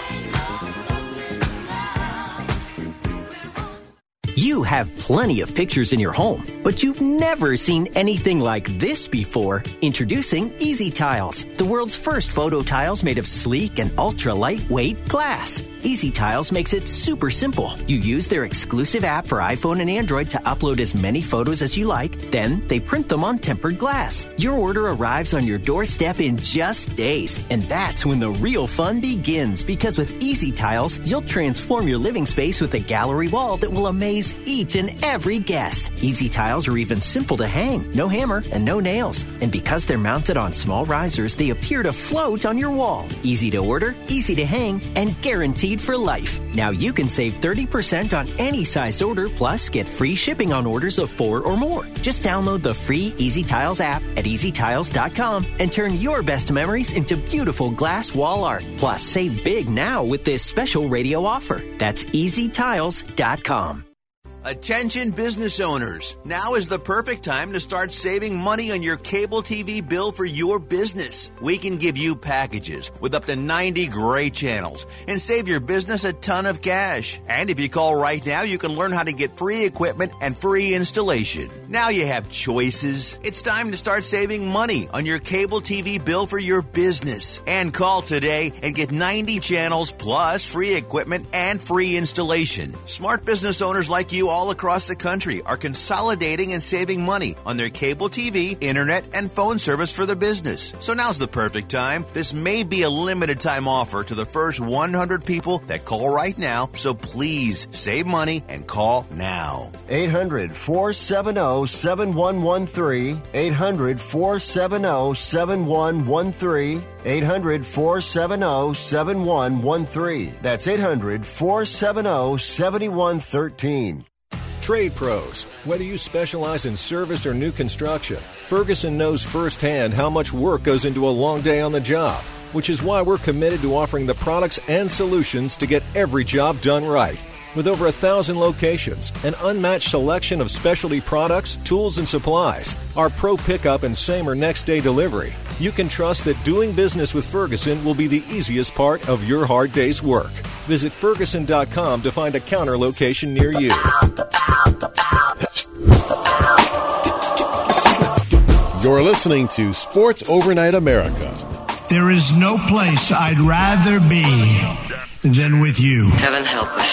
You have plenty of pictures in your home, but you've never seen anything like this before. Introducing Easy Tiles, the world's first photo tiles made of sleek and ultra lightweight glass. Easy Tiles makes it super simple. You use their exclusive app for iPhone and Android to upload as many photos as you like. Then they print them on tempered glass. Your order arrives on your doorstep in just days. And that's when the real fun begins, because with Easy Tiles, you'll transform your living space with a gallery wall that will amaze each and every guest. Easy Tiles are even simple to hang, no hammer and no nails. And because they're mounted on small risers, they appear to float on your wall. Easy to order, easy to hang, and guaranteed for life. Now you can save thirty percent on any size order, plus get free shipping on orders of four or more. Just download the free Easy Tiles app at easy tiles dot com and turn your best memories into beautiful glass wall art. Plus, save big now with this special radio offer. That's easy tiles dot com. Attention business owners. Now is the perfect time to start saving money on your cable T V bill for your business. We can give you packages with up to ninety great channels and save your business a ton of cash. And if you call right now, you can learn how to get free equipment and free installation. Now you have choices. It's time to start saving money on your cable T V bill for your business. And call today and get ninety channels plus free equipment and free installation. Smart business owners like you all across the country are consolidating and saving money on their cable T V, internet, and phone service for their business. So now's the perfect time. This may be a limited time offer to the first one hundred people that call right now, so please save money and call now. eight hundred, four seven zero, seven one one three. eight hundred, four seven zero, seven one one three. eight hundred, four seven zero, seven one one three. That's eight hundred, four seven zero, seven one one three. Trade pros. Whether you specialize in service or new construction, Ferguson knows firsthand how much work goes into a long day on the job, which is why we're committed to offering the products and solutions to get every job done right. With over a thousand locations, an unmatched selection of specialty products, tools, and supplies, our Pro Pickup and same or next day delivery, you can trust that doing business with Ferguson will be the easiest part of your hard day's work. Visit Ferguson dot com to find a counter location near you. You're listening to Sports Overnight America. There is no place I'd rather be than with you. Heaven help us.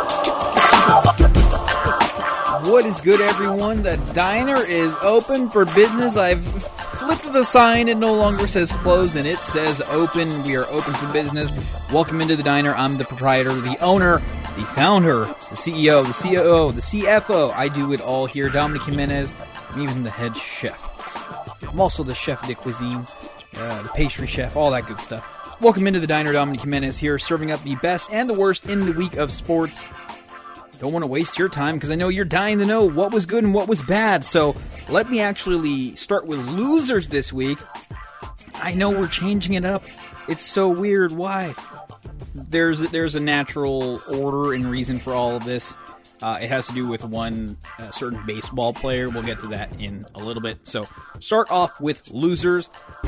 What is good, everyone? The diner is open for business. I've flipped the sign. It no longer says closed, and it says open. We are open for business. Welcome into the diner. I'm the proprietor, the owner, the founder, the C E O, the C O O, the C F O. I do it all here. Dominic Jimenez. I'm even the head chef. I'm also the chef de cuisine, uh, the pastry chef, all that good stuff. Welcome into the diner. Dominic Jimenez here, serving up the best and the worst in the week of sports. Don't want to waste your time because I know you're dying to know what was good and what was bad. So let me actually start with losers this week. I know we're changing it up. It's so weird. Why? There's there's a natural order and reason for all of this. Uh, it has to do with one uh, certain baseball player. We'll get to that in a little bit. So start off with losers.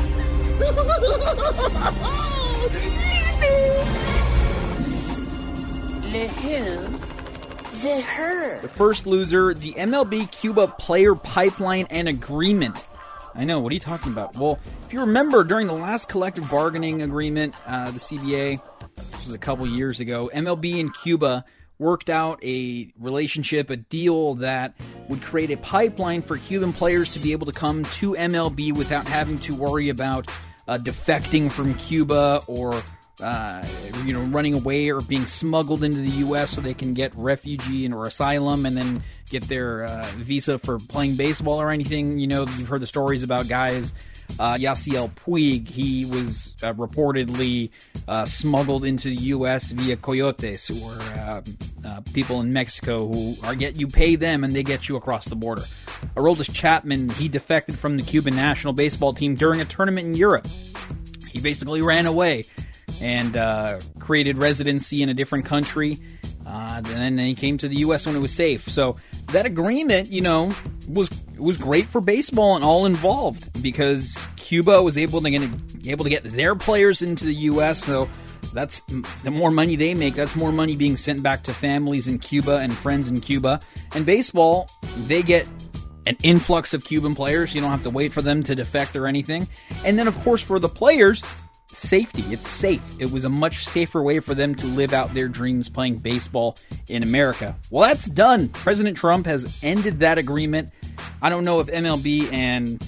Le who? The her. The first loser, the M L B Cuba player pipeline and agreement. I know, what are you talking about? Well, if you remember, during the last collective bargaining agreement, uh, the C B A, this was a couple years ago, M L B and Cuba worked out a relationship, a deal that would create a pipeline for Cuban players to be able to come to M L B without having to worry about uh, defecting from Cuba or uh, you know, running away or being smuggled into the U S so they can get refugee and or asylum and then get their uh, visa for playing baseball or anything. You know, you've heard the stories about guys. Uh, Yasiel Puig, he was uh, reportedly uh, smuggled into the U S via coyotes, or uh, uh, people in Mexico who are get you pay them and they get you across the border. Aroldis Chapman, he defected from the Cuban national baseball team during a tournament in Europe. He basically ran away and uh, created residency in a different country. Uh, and then he came to the U S when it was safe. So that agreement, you know, was was great for baseball and all involved because Cuba was able to get able to get their players into the U S. So that's the more money they make, that's more money being sent back to families in Cuba and friends in Cuba. And baseball, they get an influx of Cuban players. You don't have to wait for them to defect or anything. And then, of course, for the players, safety. It's safe. It was a much safer way for them to live out their dreams playing baseball in America. Well, that's done. President Trump has ended that agreement. I don't know if M L B and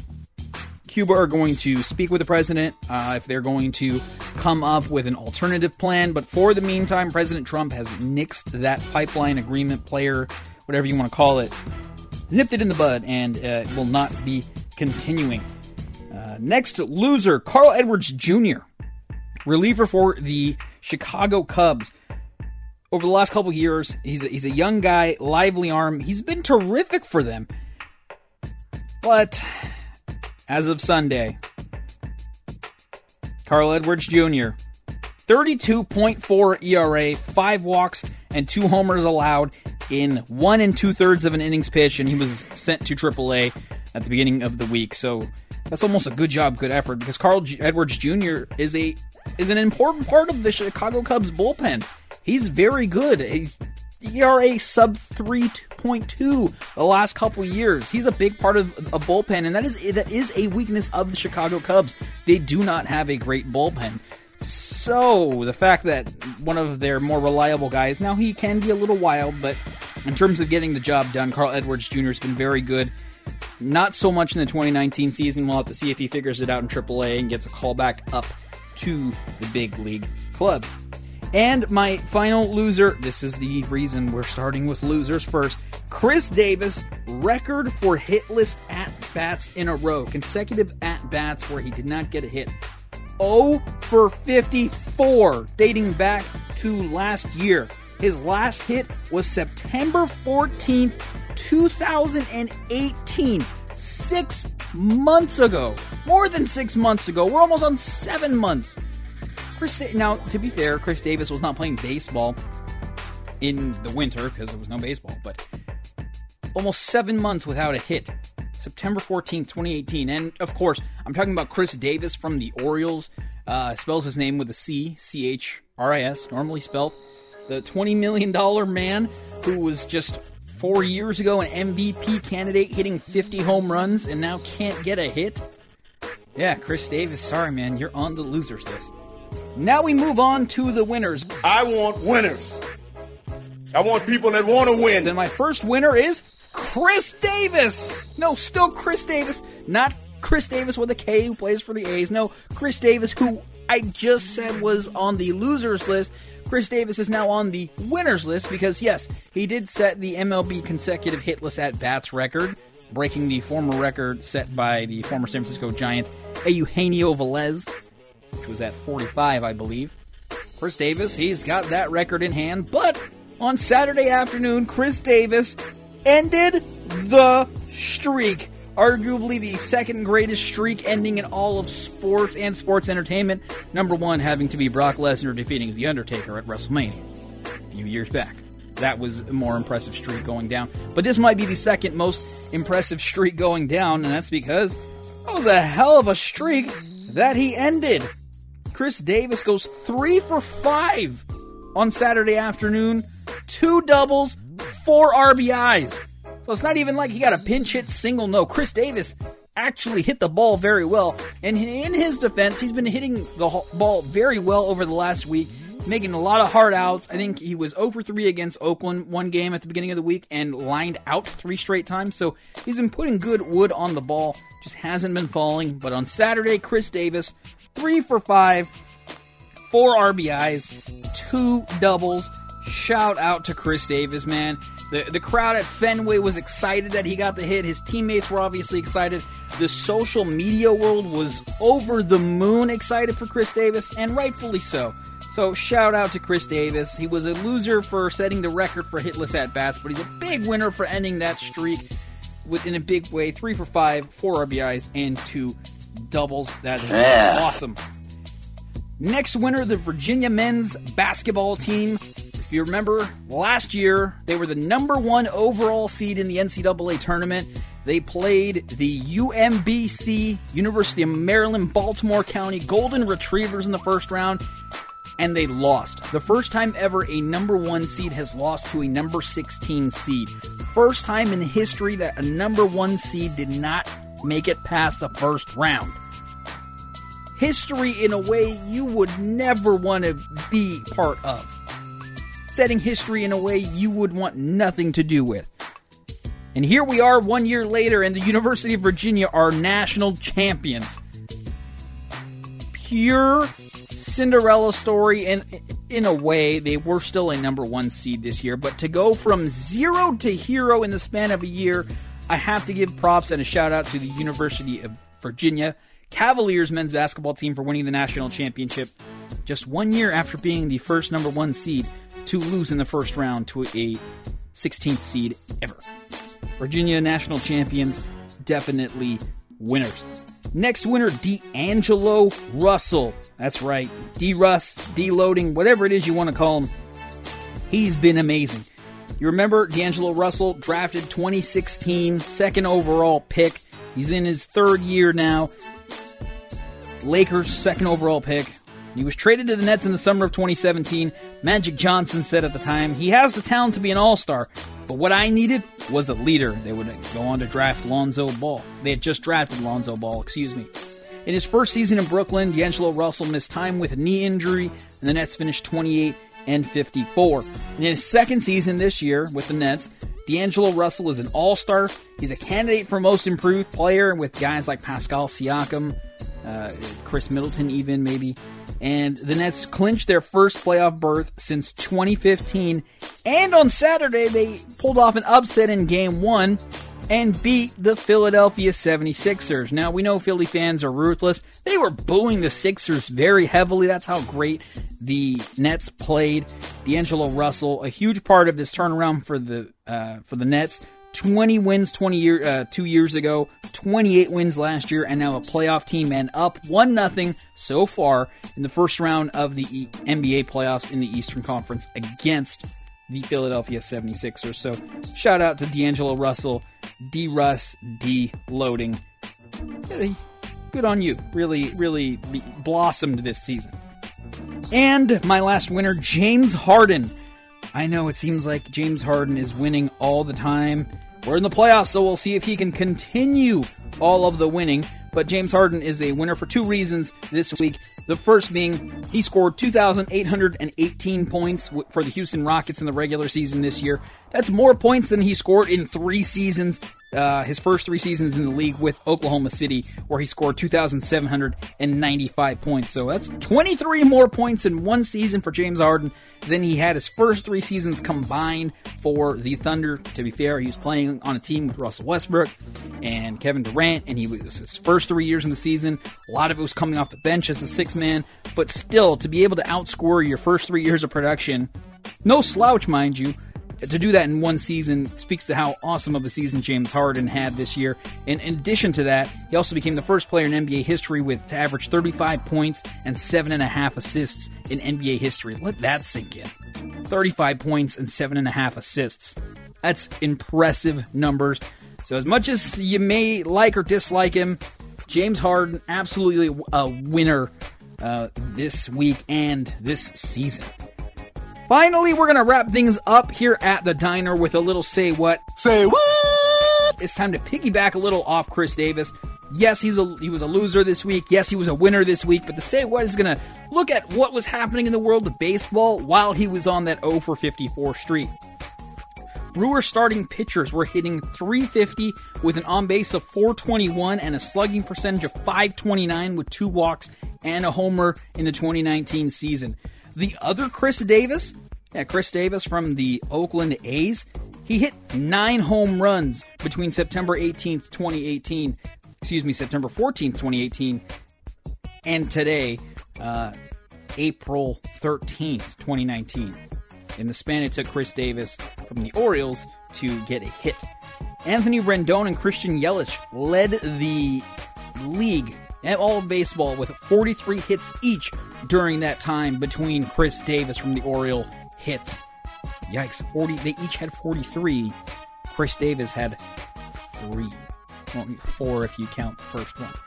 Cuba are going to speak with the president, uh, if they're going to come up with an alternative plan. But for the meantime, President Trump has nixed that pipeline agreement, player, whatever you want to call it, nipped it in the bud, and uh, it will not be continuing. Uh, next loser, Carl Edwards Junior, reliever for the Chicago Cubs. Over the last couple of years, he's a, he's a young guy, lively arm. He's been terrific for them. But as of Sunday, Carl Edwards Junior, thirty-two point four E R A, five walks, and two homers allowed in one and two-thirds of an innings pitch, and he was sent to triple A at the beginning of the week. So that's almost a good job, good effort, because Carl G- Edwards Junior is a is an important part of the Chicago Cubs bullpen. He's very good. He's E R A sub three point two the last couple years. He's a big part of a bullpen, and that is that is a weakness of the Chicago Cubs. They do not have a great bullpen. So the fact that one of their more reliable guys, now he can be a little wild, but in terms of getting the job done, Carl Edwards Junior has been very good. Not so much in the twenty nineteen season. We'll have to see if he figures it out in triple A and gets a call back up to the big league club. And my final loser, this is the reason we're starting with losers first. Chris Davis, record for hitless at-bats in a row. Consecutive at-bats where he did not get a hit. oh for fifty-four, dating back to last year. His last hit was September fourteenth, twenty eighteen. Six months ago. More than six months ago. We're almost on seven months. Chris, now, to be fair, Chris Davis was not playing baseball in the winter because there was no baseball, but almost seven months without a hit. September fourteenth, twenty eighteen. And, of course, I'm talking about Chris Davis from the Orioles. Uh, spells his name with a C, C H R I S, normally spelled. The twenty million dollars man who was just four years ago an M V P candidate hitting fifty home runs and now can't get a hit. Yeah, Chris Davis, sorry, man, you're on the losers list. Now we move on to the winners. I want winners. I want people that want to win. Then my first winner is Chris Davis. No, still Chris Davis. Not Chris Davis with a K who plays for the A's. No, Chris Davis who I just said was on the losers list. Chris Davis is now on the winners list because, yes, he did set the M L B consecutive hitless at-bats record, breaking the former record set by the former San Francisco Giant, Eugenio Velez, which was at forty-five, I believe. Chris Davis, he's got that record in hand, but on Saturday afternoon, Chris Davis ended the streak. Arguably the second greatest streak ending in all of sports and sports entertainment. Number one having to be Brock Lesnar defeating The Undertaker at WrestleMania a few years back. That was a more impressive streak going down. But this might be the second most impressive streak going down, and that's because that was a hell of a streak that he ended. Chris Davis goes three for five on Saturday afternoon. Two doubles, four R B Is. So it's not even like he got a pinch hit single. No, Chris Davis actually hit the ball very well. And in his defense, he's been hitting the ball very well over the last week, making a lot of hard outs. I think he was zero for three against Oakland one game at the beginning of the week and lined out three straight times. So he's been putting good wood on the ball, just hasn't been falling. But on Saturday, Chris Davis, three for five, four R B Is, two doubles. Shout out to Chris Davis, man. The the crowd at Fenway was excited that he got the hit. His teammates were obviously excited. The social media world was over the moon excited for Chris Davis, and rightfully so. So shout out to Chris Davis. He was a loser for setting the record for hitless at-bats, but he's a big winner for ending that streak in a big way. Three for five, four R B Is, and two doubles. That is yeah. awesome. Next winner, the Virginia men's basketball team. If you remember, last year, they were the number one overall seed in the N C double A tournament. They played the U M B C, University of Maryland, Baltimore County Golden Retrievers in the first round, and they lost. The first time ever a number one seed has lost to a number sixteen seed. First time in history that a number one seed did not make it past the first round. History in a way you would never want to be part of. Setting history in a way you would want nothing to do with. And here we are one year later, and the University of Virginia are national champions. Pure Cinderella story, and in a way, they were still a number one seed this year. But to go from zero to hero in the span of a year, I have to give props and a shout out to the University of Virginia Cavaliers men's basketball team for winning the national championship just one year after being the first number one seed to lose in the first round to a sixteenth seed ever. Virginia national champions, definitely winners. Next winner, D'Angelo Russell. That's right, D-Russ, D-Loading, whatever it is you want to call him. He's been amazing. You remember D'Angelo Russell, drafted twenty sixteen, second overall pick. He's in his third year now. Lakers, second overall pick. He was traded to the Nets in the summer of twenty seventeen. Magic Johnson said at the time, he has the talent to be an all-star, but what I needed was a leader. They would go on to draft Lonzo Ball. They had just drafted Lonzo Ball, excuse me. In his first season in Brooklyn, D'Angelo Russell missed time with a knee injury, and the Nets finished twenty-eight and fifty-four. In his second season this year with the Nets, D'Angelo Russell is an all-star. He's a candidate for most improved player with guys like Pascal Siakam, uh, Chris Middleton even maybe. And the Nets clinched their first playoff berth since twenty fifteen. And on Saturday, they pulled off an upset in Game one and beat the Philadelphia seventy-sixers. Now, we know Philly fans are ruthless. They were booing the Sixers very heavily. That's how great the Nets played. D'Angelo Russell, a huge part of this turnaround for the uh, for the Nets. twenty wins twenty year, uh, two years ago, twenty-eight wins last year, and now a playoff team and up one nothing so far in the first round of the N B A playoffs in the Eastern Conference against the Philadelphia seventy-sixers. So shout out to D'Angelo Russell, D-Russ, D-Loading. Good on you. Really, really blossomed this season. And my last winner, James Harden. I know it seems like James Harden is winning all the time. We're in the playoffs, so we'll see if he can continue all of the winning. But James Harden is a winner for two reasons this week. The first being he scored two thousand eight hundred eighteen points for the Houston Rockets in the regular season this year. That's more points than he scored in three seasons, uh, his first three seasons in the league with Oklahoma City, where he scored two thousand seven hundred ninety-five points. So that's twenty-three more points in one season for James Harden than he had his first three seasons combined for the Thunder. To be fair, he was playing on a team with Russell Westbrook and Kevin Durant, and he was his first three years in the season. A lot of it was coming off the bench as a sixth man, but still, to be able to outscore your first three years of production, no slouch, mind you, to do that in one season speaks to how awesome of a season James Harden had this year. And in addition to that, he also became the first player in N B A history with to average thirty-five points and seven and a half assists in N B A history. Let that sink in. thirty-five points and seven and a half assists. That's impressive numbers. So as much as you may like or dislike him, James Harden, absolutely a winner uh, this week and this season. Finally, we're going to wrap things up here at the Diner with a little Say What. Say What? It's time to piggyback a little off Chris Davis. Yes, he's a, he was a loser this week. Yes, he was a winner this week. But the Say What is going to look at what was happening in the world of baseball while he was on that oh for fifty-four streak. Brewers starting pitchers were hitting three fifty with an on-base of four twenty-one and a slugging percentage of five twenty-nine with two walks and a homer in the twenty nineteen season. The other Chris Davis, yeah, Chris Davis from the Oakland A's, he hit nine home runs between September eighteenth, twenty eighteen, excuse me, September fourteenth, twenty eighteen, and today, uh, April thirteenth, twenty nineteen. In the span it took Chris Davis from the Orioles to get a hit. Anthony Rendon and Christian Yelich led the league at all of baseball with forty-three hits each during that time between Chris Davis from the Oriole hits. Yikes, forty they each had forty-three. Chris Davis had three. Well, four if you count the first one.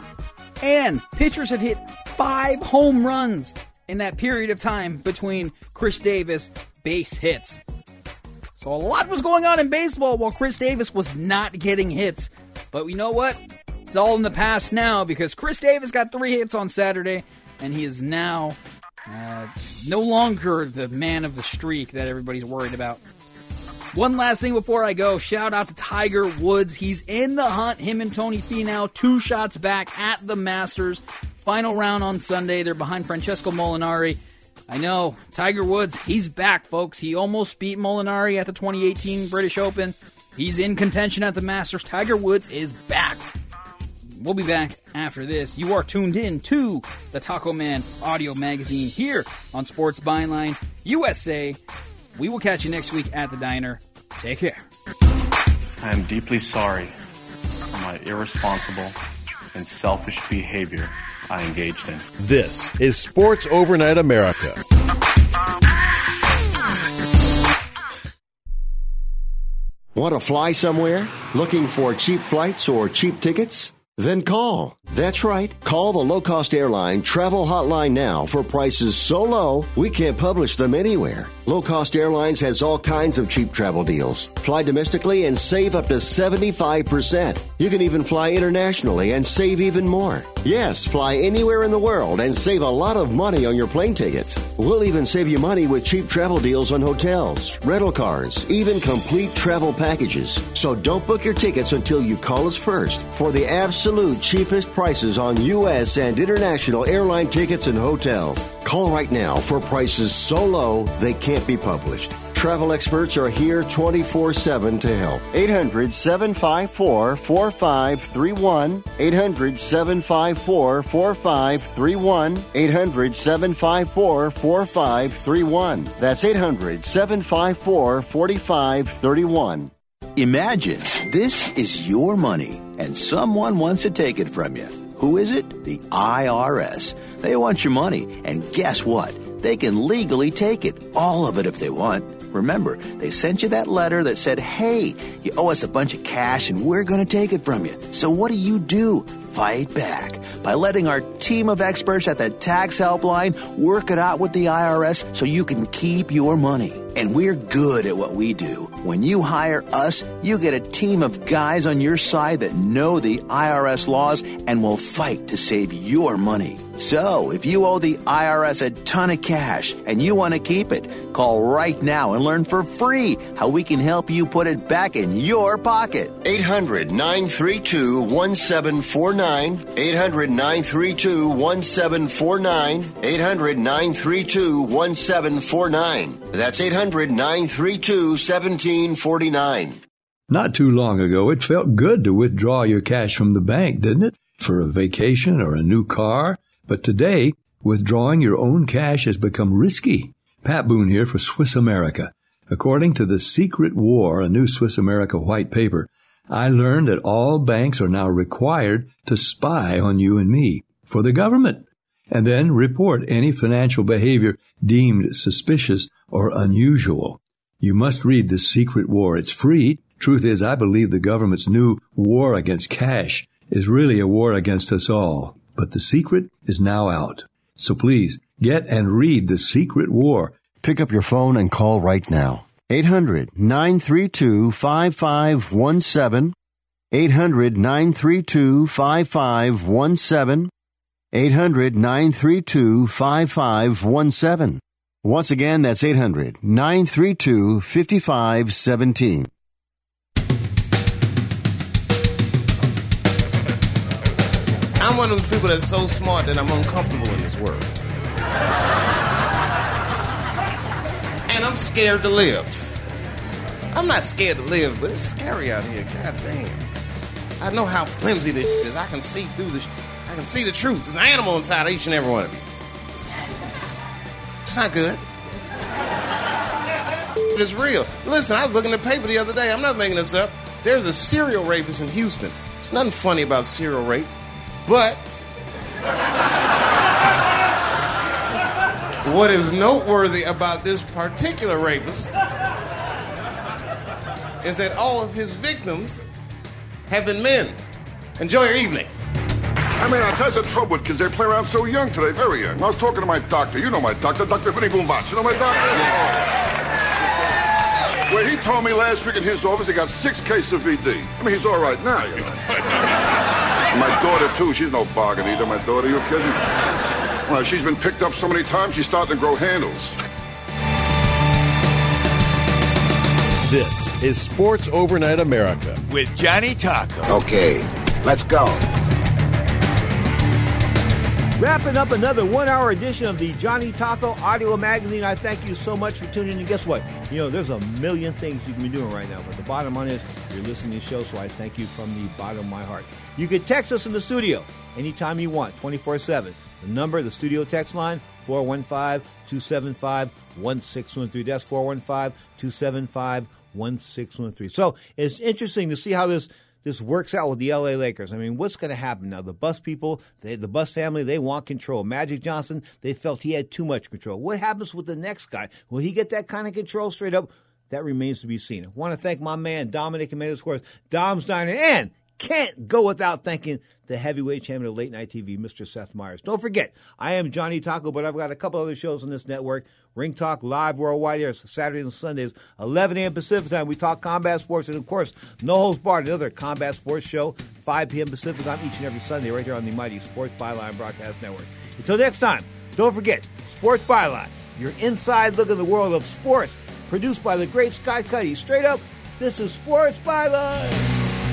And pitchers have hit five home runs in that period of time between Chris Davis base hits. So a lot was going on in baseball while Chris Davis was not getting hits. But you know what? It's all in the past now because Chris Davis got three hits on Saturday, and he is now uh, no longer the man of the streak that everybody's worried about. One last thing before I go, shout out to Tiger Woods. He's in the hunt, him and Tony Finau, two shots back at the Masters. Final round on Sunday. They're behind Francesco Molinari. I know, Tiger Woods, he's back, folks. He almost beat Molinari at the twenty eighteen British Open. He's in contention at the Masters. Tiger Woods is back. We'll be back after this. You are tuned in to the Taco Man Audio Magazine here on Sports Byline U S A. We will catch you next week at the Diner. Take care. I am deeply sorry for my irresponsible and selfish behavior I engaged in. This is Sports Overnight America. Want to fly somewhere? Looking for cheap flights or cheap tickets? Then call. That's right. Call the low-cost airline travel hotline now for prices so low we can't publish them anywhere. Low Cost Airlines has all kinds of cheap travel deals. Fly domestically and save up to seventy-five percent. You can even fly internationally and save even more. Yes, fly anywhere in the world and save a lot of money on your plane tickets. We'll even save you money with cheap travel deals on hotels, rental cars, even complete travel packages. So don't book your tickets until you call us first for the absolute cheapest prices on U S and international airline tickets and hotels. Call right now for prices so low they can't be published. Travel experts are here twenty-four seven to help. eight hundred, seven five four, four five three one. eight hundred, seven five four, four five three one. eight hundred, seven five four, four five three one. That's eight hundred, seven five four, four five three one. Imagine this is your money and someone wants to take it from you. Who is it? The I R S. They want your money, and guess what? They can legally take it, all of it if they want. Remember, they sent you that letter that said, hey, you owe us a bunch of cash and we're going to take it from you. So what do you do? Fight back by letting our team of experts at the tax helpline work it out with the I R S so you can keep your money. And we're good at what we do. When you hire us, you get a team of guys on your side that know the I R S laws and will fight to save your money. So, if you owe the I R S a ton of cash and you want to keep it, call right now and learn for free how we can help you put it back in your pocket. eight hundred nine three two one seven four nine. eight hundred nine three two one seven four nine. eight hundred nine three two one seven four nine. That's eight hundred nine three two one seven four nine. Not too long ago, it felt good to withdraw your cash from the bank, didn't it? For a vacation or a new car. But today, withdrawing your own cash has become risky. Pat Boone here for Swiss America. According to The Secret War, a new Swiss America white paper, I learned that all banks are now required to spy on you and me for the government, and then report any financial behavior deemed suspicious or unusual. You must read The Secret War. It's free. Truth is, I believe the government's new war against cash is really a war against us all. But the secret is now out. So please, get and read The Secret War. Pick up your phone and call right now. eight hundred nine three two five five one seven. eight hundred nine three two five five one seven. eight hundred nine three two five five one seven. Once again, that's eight hundred nine three two five five one seven. I'm one of those people that's so smart that I'm uncomfortable in this world. And I'm scared to live. I'm not scared to live, but it's scary out here. God damn. I know how flimsy this shit is. I can see through the sh- I can see the truth. There's an animal inside of each and every one of you. It's not good. It's real. Listen, I was looking at the paper the other day. I'm not making this up. There's a serial rapist in Houston. There's nothing funny about serial rape. But what is noteworthy about this particular rapist is that all of his victims have been men. Enjoy your evening. I mean, that's the trouble with kids. They play around so young today, very young. I was talking to my doctor. You know my doctor, Doctor Vinny Boombach. You know my doctor? Well, he told me last week in his office he got six cases of V D. I mean, he's all right now, you know. My daughter, too. She's no bargain either, my daughter. You kidding? Well, she's been picked up so many times, she's starting to grow handles. This is Sports Overnight America with Johnny Taco. Okay, let's go. Wrapping up another one-hour edition of the Johnny Taco Audio Magazine. I thank you so much for tuning in. And guess what? You know, there's a million things you can be doing right now, but the bottom line is you're listening to the show, so I thank you from the bottom of my heart. You can text us in the studio anytime you want, twenty-four seven. The number, the studio text line, four one five, two seven five, one six one three. That's four one five, two seven five, one six one three. So it's interesting to see how this This works out with the L A Lakers. I mean, what's going to happen now? The Bus people, they, the Bus family, they want control. Magic Johnson, they felt he had too much control. What happens with the next guy? Will he get that kind of control straight up? That remains to be seen. I want to thank my man, Dominic Jimenez, of course, Dom's Diner, and can't go without thanking the heavyweight champion of late night T V, Mister Seth Meyers. Don't forget, I am Johnny Taco, but I've got a couple other shows on this network. Ring Talk Live Worldwide airs Saturdays and Sundays, eleven a.m. Pacific time. We talk combat sports, and of course, No Holds Barred, another combat sports show, five p.m. Pacific time each and every Sunday, right here on the mighty Sports Byline Broadcast Network. Until next time, don't forget, Sports Byline, your inside look at the world of sports, produced by the great Scott Cuddy. Straight up, this is Sports Byline.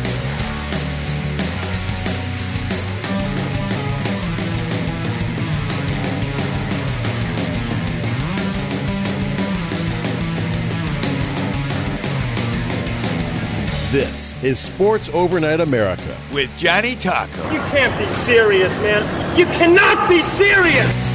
This is Sports Overnight America with Johnny Taco. You can't be serious, man. You cannot be serious.